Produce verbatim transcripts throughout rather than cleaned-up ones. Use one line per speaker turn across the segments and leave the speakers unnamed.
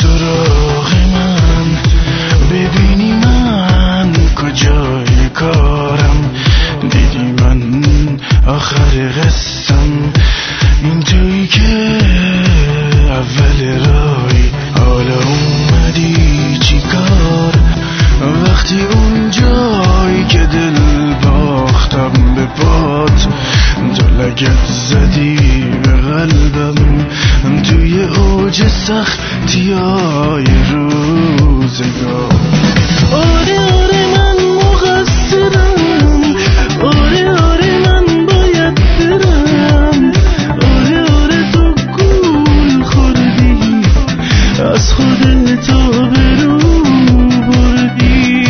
سراغ من ببینی من کجای کارم، دیدی من آخر قصم، این تویی که اول رای، حالا اومدی چی کار؟ وقتی اون جایی که دل باختم به پات، تو لگت زدی به قلبم توی اوج سختی های روزگار. آره آره من مقصرم، آره آره من باید برم، آره آره تو گول خوردی، از خودت برو بردی،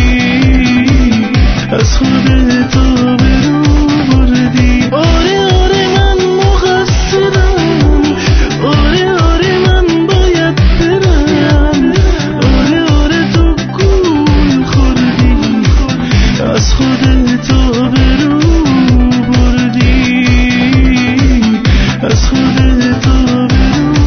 از خودت برو بردی. آره آره من مقصرم، آره آره من باید برم، آره آره تو گول خوردی، از خودت برو بردی، از خودت برو بردی.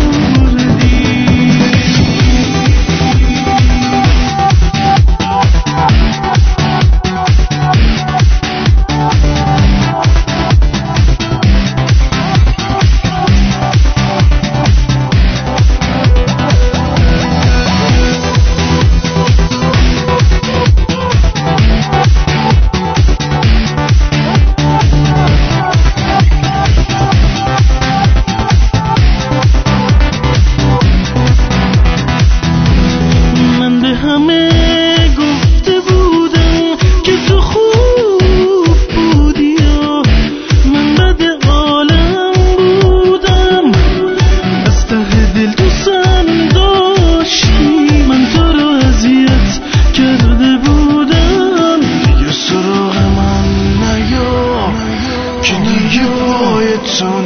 همه گفته بودم که تو خوب بودی و من بد عالم بودم، از ته دل دوستم داشتی، من تو رو اذیت کرده بودم. دیگه سراغ من نیا که دیگه پای تو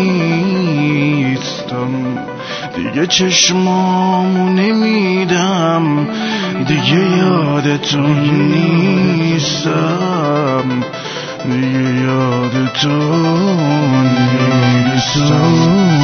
نیستم، دیگه چشمامو نمیدم، دیگه یادتون نیستم، دیگه یادتون نیستم.